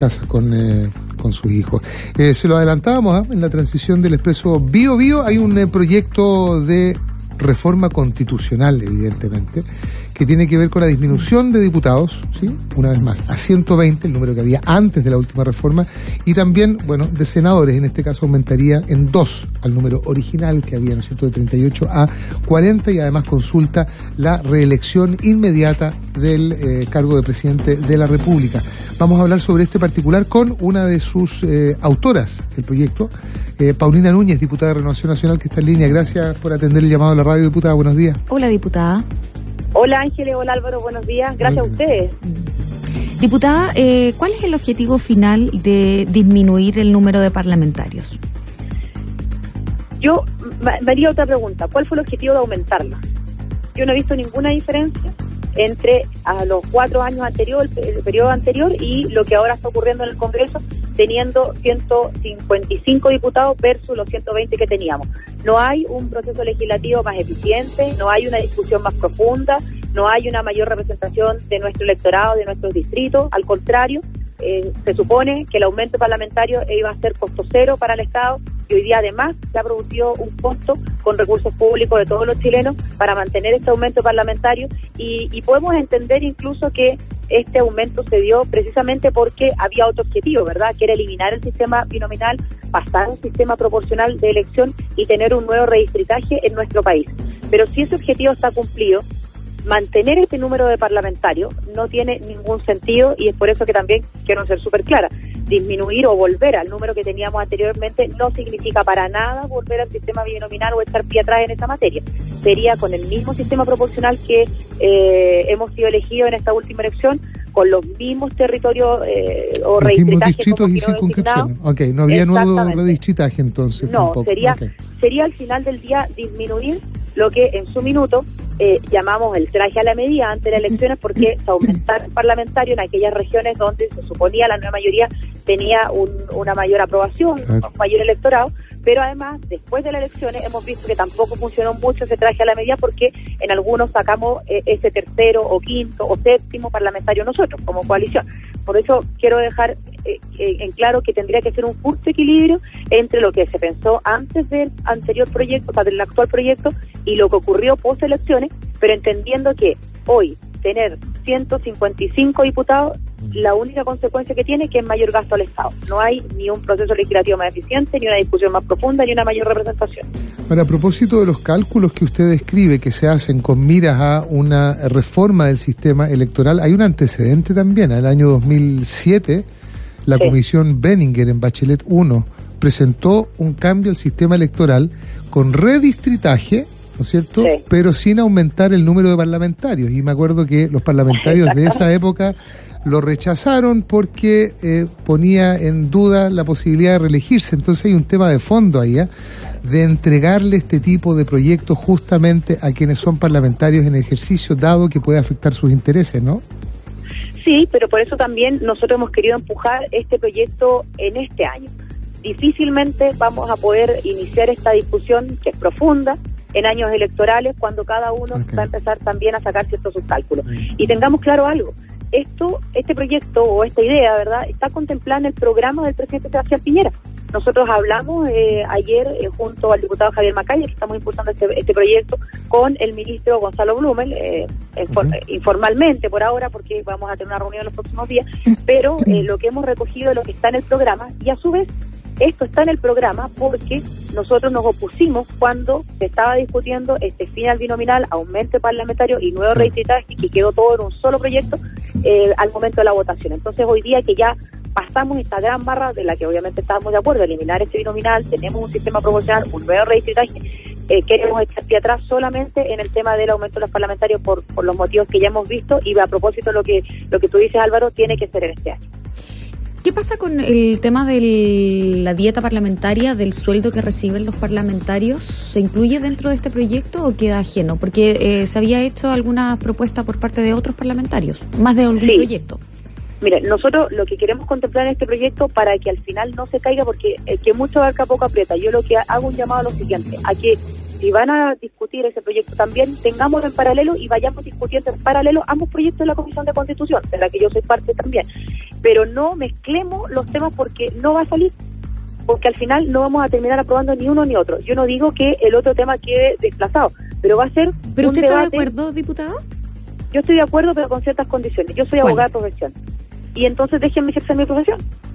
casa con sus hijos. Se lo adelantábamos en la transición del Expreso Bío Bío. Hay un proyecto de reforma constitucional, evidentemente, que tiene que ver con la disminución de diputados, ¿sí? Una vez más, a 120, el número que había antes de la última reforma, y también, bueno, de senadores, en este caso aumentaría en 2 al número original que había, ¿no es cierto?, de 38 a 40, y además consulta la reelección inmediata del cargo de presidente de la República. Vamos a hablar sobre este particular con una de sus autoras del proyecto, Paulina Núñez, diputada de Renovación Nacional, que está en línea. Gracias por atender el llamado a la radio, diputada. Buenos días. Hola, diputada. Hola, Ángeles. Hola, Álvaro. Buenos días. Gracias a ustedes. Diputada, ¿cuál es el objetivo final de disminuir el número de parlamentarios? Yo me haría otra pregunta. ¿Cuál fue el objetivo de aumentarla? Yo no he visto ninguna diferencia entre a los 4 años anteriores, el periodo anterior, y lo que ahora está ocurriendo en el Congreso, teniendo 155 diputados versus los 120 que teníamos. No hay un proceso legislativo más eficiente, no hay una discusión más profunda, no hay una mayor representación de nuestro electorado, de nuestros distritos. Al contrario, se supone que el aumento parlamentario iba a ser costo cero para el Estado, y hoy día además se ha producido un costo con recursos públicos de todos los chilenos para mantener este aumento parlamentario, y podemos entender incluso que este aumento se dio precisamente porque había otro objetivo, ¿verdad?, que era eliminar el sistema binominal, pasar a un sistema proporcional de elección y tener un nuevo redistritaje en nuestro país. Pero si ese objetivo está cumplido, mantener este número de parlamentarios no tiene ningún sentido, y es por eso que también quiero ser súper clara. Disminuir o volver al número que teníamos anteriormente no significa para nada volver al sistema binominal o estar pie atrás en esa materia. Sería con el mismo sistema proporcional que hemos sido elegidos en esta última elección, con los mismos territorios o redistritajes. Distritos y circunscripciones. Ok, no habría nuevo redistritaje entonces. No, tampoco. Sería al final del día disminuir lo que en su minuto llamamos el traje a la medida ante las elecciones, porque es aumentar el parlamentario en aquellas regiones donde se suponía la nueva mayoría tenía una mayor aprobación, un mayor electorado, pero además después de las elecciones hemos visto que tampoco funcionó mucho ese traje a la medida, porque en algunos sacamos ese tercero o quinto o séptimo parlamentario nosotros como coalición. Por eso quiero dejar en claro que tendría que ser un justo equilibrio entre lo que se pensó antes del anterior proyecto, o sea, del actual proyecto, y lo que ocurrió post elecciones, pero entendiendo que hoy tener 155 diputados, la única consecuencia que tiene es que es mayor gasto al Estado. No hay ni un proceso legislativo más eficiente, ni una discusión más profunda, ni una mayor representación. Ahora, a propósito de los cálculos que usted describe que se hacen con miras a una reforma del sistema electoral, hay un antecedente también. En el año 2007, la Comisión Benninger en Bachelet 1 presentó un cambio al sistema electoral con redistritaje, ¿no es cierto?, pero sin aumentar el número de parlamentarios. Y me acuerdo que los parlamentarios de esa época lo rechazaron porque ponía en duda la posibilidad de reelegirse. Entonces hay un tema de fondo ahí, de entregarle este tipo de proyectos justamente a quienes son parlamentarios en ejercicio, dado que puede afectar sus intereses, ¿no? Sí, pero por eso también nosotros hemos querido empujar este proyecto en este año. Difícilmente vamos a poder iniciar esta discusión, que es profunda, en años electorales, cuando cada uno va a empezar también a sacar ciertos sus cálculos. Y tengamos claro algo: este proyecto o esta idea, ¿verdad?, está contemplada en el programa del presidente Sebastián Piñera. Nosotros hablamos ayer junto al diputado Javier Macaya, que estamos impulsando este proyecto, con el ministro Gonzalo Blumel, informalmente por ahora, porque vamos a tener una reunión en los próximos días, pero lo que hemos recogido es lo que está en el programa, y a su vez esto está en el programa porque nosotros nos opusimos cuando se estaba discutiendo este fin al binominal, aumento parlamentario y nuevo redistritaje, que quedó todo en un solo proyecto al momento de la votación. Entonces hoy día que ya pasamos esta gran barra, de la que obviamente estábamos de acuerdo, eliminar este binominal, tenemos un sistema proporcional, un nuevo redistritaje, queremos echar pie atrás solamente en el tema del aumento de los parlamentarios por los motivos que ya hemos visto, y a propósito lo que tú dices, Álvaro, tiene que ser en este año. ¿Qué pasa con el tema de la dieta parlamentaria, del sueldo que reciben los parlamentarios? ¿Se incluye dentro de este proyecto o queda ajeno? Porque se había hecho alguna propuesta por parte de otros parlamentarios, más de algún proyecto. Mire, nosotros lo que queremos contemplar en este proyecto, para que al final no se caiga, porque el que mucho abarca poco aprieta, yo lo que hago un llamado a lo siguiente: a que si van a discutir ese proyecto también, tengámoslo en paralelo y vayamos discutiendo en paralelo ambos proyectos de la Comisión de Constitución, de la que yo soy parte también. Pero no mezclemos los temas porque no va a salir, porque al final no vamos a terminar aprobando ni uno ni otro. Yo no digo que el otro tema quede desplazado, pero va a ser ¿Pero un usted está debate. de acuerdo, diputada? Yo estoy de acuerdo, pero con ciertas condiciones. Yo soy abogada de profesión. Y entonces déjenme ejercer mi profesión.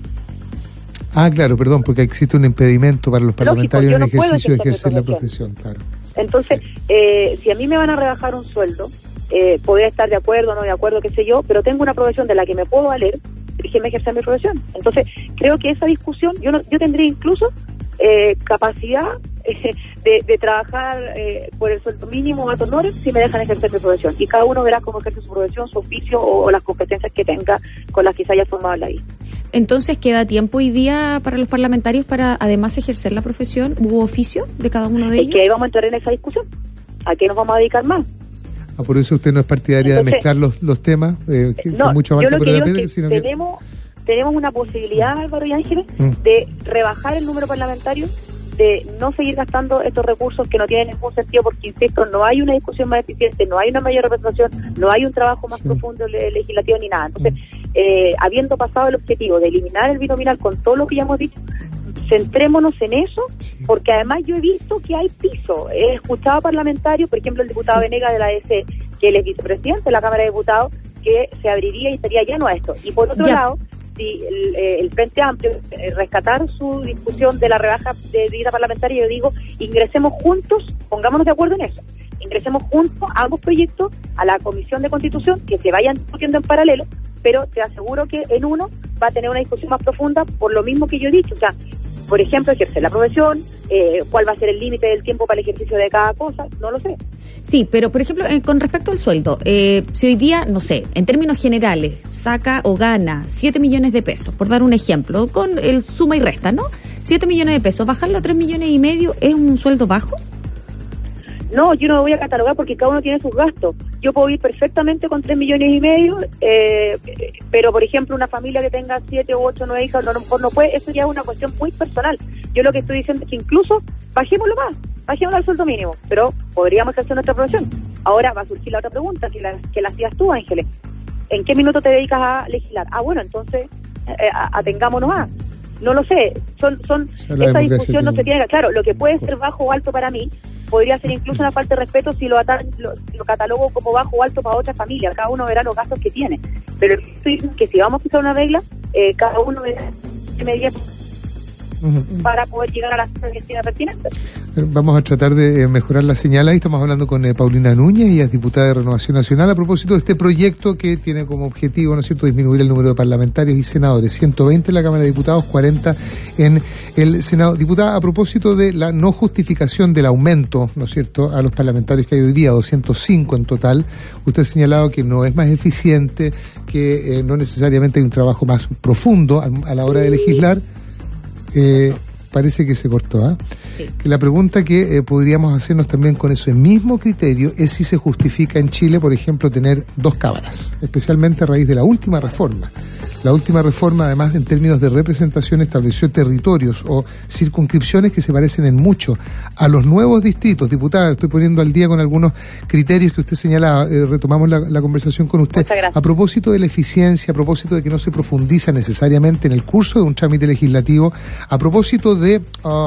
Ah, claro, perdón, porque existe un impedimento para los parlamentarios en no el ejercicio de puedo ejercer la profesión, claro. Entonces, si a mí me van a rebajar un sueldo, podría estar de acuerdo o no de acuerdo, qué sé yo, pero tengo una profesión de la que me puedo valer, déjenme ejercer mi profesión. Entonces, creo que esa discusión, yo tendría incluso capacidad de trabajar por el sueldo mínimo ad honorem si me dejan ejercer mi profesión. Y cada uno verá cómo ejerce su profesión, su oficio o las competencias que tenga con las que se haya formado en la vida. Entonces, ¿queda tiempo hoy día para los parlamentarios para además ejercer la profesión u oficio de cada uno de ellos? Es que ahí vamos a entrar en esa discusión. ¿A qué nos vamos a dedicar más? Ah, por eso usted no es partidaria de mezclar los temas, que mucho abarca, yo lo pero que digo depende, es que sino tenemos una posibilidad, Álvaro y Ángeles, de rebajar el número parlamentario, de no seguir gastando estos recursos que no tienen ningún sentido, porque, insisto, no hay una discusión más eficiente, no hay una mayor representación, no hay un trabajo más profundo legislativo ni nada. Entonces, habiendo pasado el objetivo de eliminar el binominal con todo lo que ya hemos dicho, centrémonos en eso, porque además yo he visto que hay piso. He escuchado parlamentarios, por ejemplo, el diputado Venegas de la ADC, que él es vicepresidente de la Cámara de Diputados, que se abriría y estaría lleno a esto. Y por otro lado, si el Frente Amplio rescatar su discusión de la rebaja de vida parlamentaria, yo digo, ingresemos juntos, pongámonos de acuerdo en eso, ingresemos juntos a ambos proyectos a la Comisión de Constitución, que se vayan discutiendo en paralelo, pero te aseguro que en uno va a tener una discusión más profunda por lo mismo que yo he dicho. O sea, por ejemplo, ejercer la profesión, cuál va a ser el límite del tiempo para el ejercicio de cada cosa, no lo sé. Sí, pero por ejemplo, con respecto al sueldo, si hoy día, no sé, en términos generales, saca o gana 7 millones de pesos, por dar un ejemplo, con el suma y resta, ¿no? 7 millones de pesos, bajarlo a 3 millones y medio, ¿es un sueldo bajo? No, yo no lo voy a catalogar porque cada uno tiene sus gastos. Yo puedo vivir perfectamente con 3 millones y medio, pero por ejemplo una familia que tenga 7 u 8 o 9 hijas no puede, eso ya es una cuestión muy personal. Yo lo que estoy diciendo es que incluso bajémoslo al sueldo mínimo, pero podríamos ejercer nuestra profesión. Ahora va a surgir la otra pregunta que la hacías tú, Ángeles. ¿En qué minuto te dedicas a legislar? Ah, bueno, entonces atengámonos a... No lo sé, esa discusión no se tiene... Claro, lo que puede ser bajo o alto para mí podría ser incluso una falta de respeto si lo catalogo como bajo o alto para otra familia. Cada uno verá los gastos que tiene. Pero estoy diciendo que si vamos a usar una regla, cada uno verá qué medidas para poder llegar a la gestión pertinente. Vamos a tratar de mejorar la señal. Ahí estamos hablando con Paulina Núñez, ella es diputada de Renovación Nacional, a propósito de este proyecto que tiene como objetivo, ¿no es cierto?, disminuir el número de parlamentarios y senadores, 120 en la Cámara de Diputados, 40 en el Senado. Diputada, a propósito de la no justificación del aumento, ¿no es cierto?, a los parlamentarios que hay hoy día, 205 en total, usted ha señalado que no es más eficiente, que no necesariamente hay un trabajo más profundo a la hora de legislar. Parece que se cortó, ¿ah? Sí. Que la pregunta que podríamos hacernos también con ese mismo criterio es si se justifica en Chile, por ejemplo, tener 2 cámaras, especialmente a raíz de la última reforma. La última reforma, además, en términos de representación, estableció territorios o circunscripciones que se parecen en mucho a los nuevos distritos. Diputada, estoy poniendo al día con algunos criterios que usted señalaba. Retomamos la conversación con usted. A propósito de la eficiencia, a propósito de que no se profundiza necesariamente en el curso de un trámite legislativo, a propósito de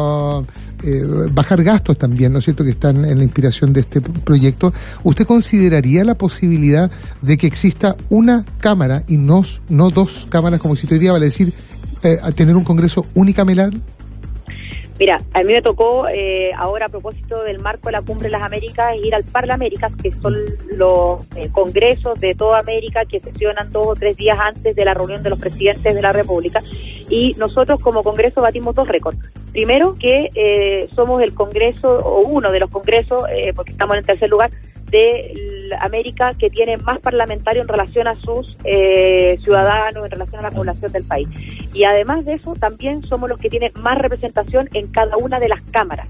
bajar gastos también, ¿no es cierto?, que están en la inspiración de este proyecto, ¿usted consideraría la posibilidad de que exista una cámara y no 2 cámaras, como si hoy día vale decir, tener un congreso unicameral? Mira, a mí me tocó ahora, a propósito del marco de la Cumbre de las Américas, ir al Parlaméricas, que son los congresos de toda América que sesionan 2 o 3 días antes de la reunión de los presidentes de la República, y nosotros como congreso batimos 2 récords. Primero, que somos el congreso, o uno de los congresos, porque estamos en el tercer lugar, de América que tiene más parlamentarios en relación a sus ciudadanos, en relación a la población del país. Y además de eso, también somos los que tienen más representación en cada una de las cámaras. ¿Por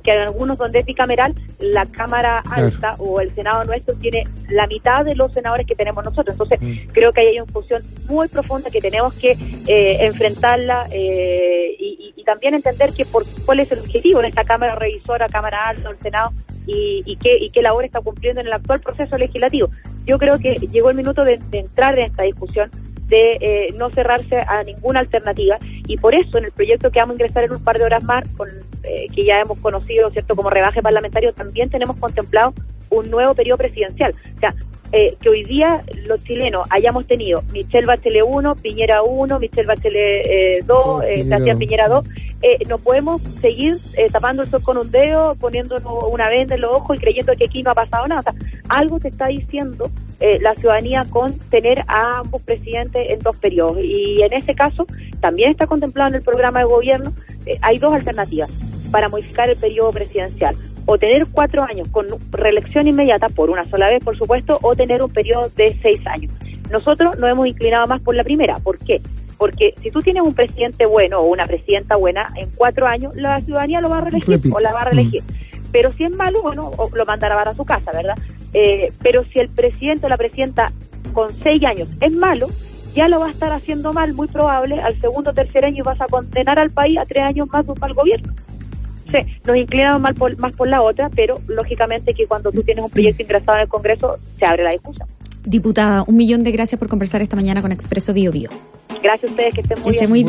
porque en algunos donde es bicameral, la Cámara Alta o el Senado nuestro tiene la mitad de los senadores que tenemos nosotros. Entonces, creo que ahí hay una función muy profunda que tenemos que enfrentarla y también entender que cuál es el objetivo de esta Cámara Revisora, Cámara Alta, el Senado, y qué labor está cumpliendo en el actual proceso legislativo. Yo creo que llegó el minuto de entrar en esta discusión, de no cerrarse a ninguna alternativa, y por eso en el proyecto que vamos a ingresar en un par de horas más, que ya hemos conocido, ¿cierto?, como rebaje parlamentario, también tenemos contemplado un nuevo periodo presidencial. O sea, que hoy día los chilenos hayamos tenido Michelle Bachelet 1, Piñera 1, Michelle Bachelet 2, Sebastián Piñera 2, no podemos seguir tapando el sol con un dedo, poniéndonos una venda en los ojos y creyendo que aquí no ha pasado nada. O sea, algo te está diciendo la ciudadanía con tener a ambos presidentes en 2 periodos. Y en ese caso, también está contemplado en el programa de gobierno, hay 2 alternativas para modificar el periodo presidencial. O tener 4 años con reelección inmediata, por una sola vez, por supuesto, o tener un periodo de 6 años. Nosotros nos hemos inclinado más por la primera. ¿Por qué? Porque si tú tienes un presidente bueno o una presidenta buena, en 4 años la ciudadanía lo va a reelegir o la va a reelegir. Pero si es malo, bueno, lo mandará a su casa, ¿verdad? Pero si el presidente o la presidenta con 6 años es malo, ya lo va a estar haciendo mal, muy probable, al segundo o tercer año, y vas a condenar al país a 3 años más de un mal gobierno. Sí, nos inclinamos más por la otra, pero lógicamente que cuando tú tienes un proyecto ingresado en el Congreso, se abre la discusión. Diputada, 1.000.000 de gracias por conversar esta mañana con Expreso Bio Bio. Gracias a ustedes, que estén muy bien.